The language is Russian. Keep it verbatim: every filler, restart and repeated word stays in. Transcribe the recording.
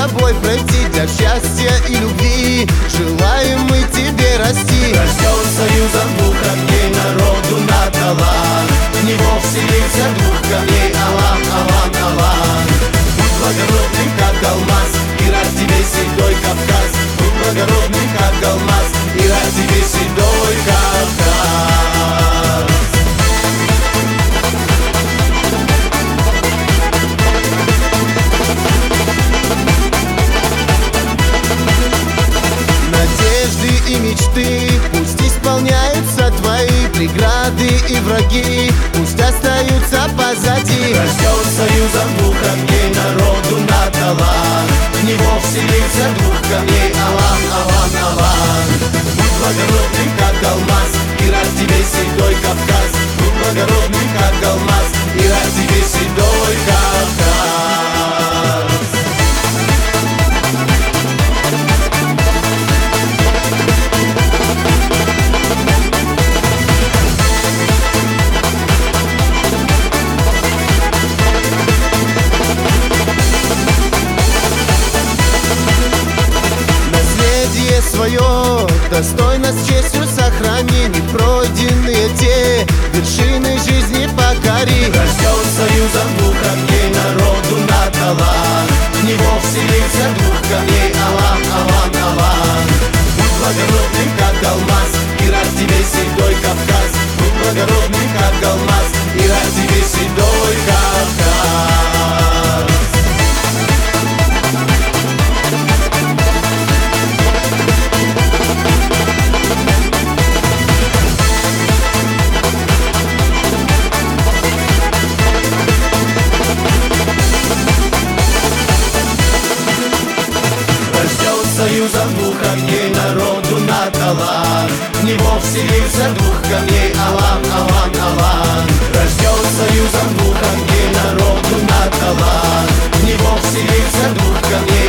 тобой пройти, для счастья и любви желаем мы тебе расти. Рожден союзом двух камней, народу на талант, в него вселился дух камней. Алан, Алан, Алан, будь благородным, как алмаз, и ради тебе седой Кавказ. Будь благородным, как алмаз, и ради тебе седой Кавказ. Надежды и мечты пусть исполняются твои, преграды и враги пусть остаются позади. Рожден союзом двух камней, народу на талант, в него вселился дух камней. Алан, Алан, Алан, будь благородным, как алмаз, и ради тебе седой Кавказ. Будь благородным, как алмаз, и ради тебе седой Кавказ. Свое достойно с честью сохрани, не пройденные те вершины жизни покори. Рожден союзом двух камней, народу на талант, в него вселился дух камней. Алан, Алан, Алан, будь благородным, как алмаз, и ради тебе седой Кавказ. Будь благородным, как алмаз, и ради тебе седой Кавказ. Союзом двух огней, народу на талант, в него вселился дух камней. Алан, Алан, Алан, рожден союзом двух огней, народу на талант, в него вселился дух камней.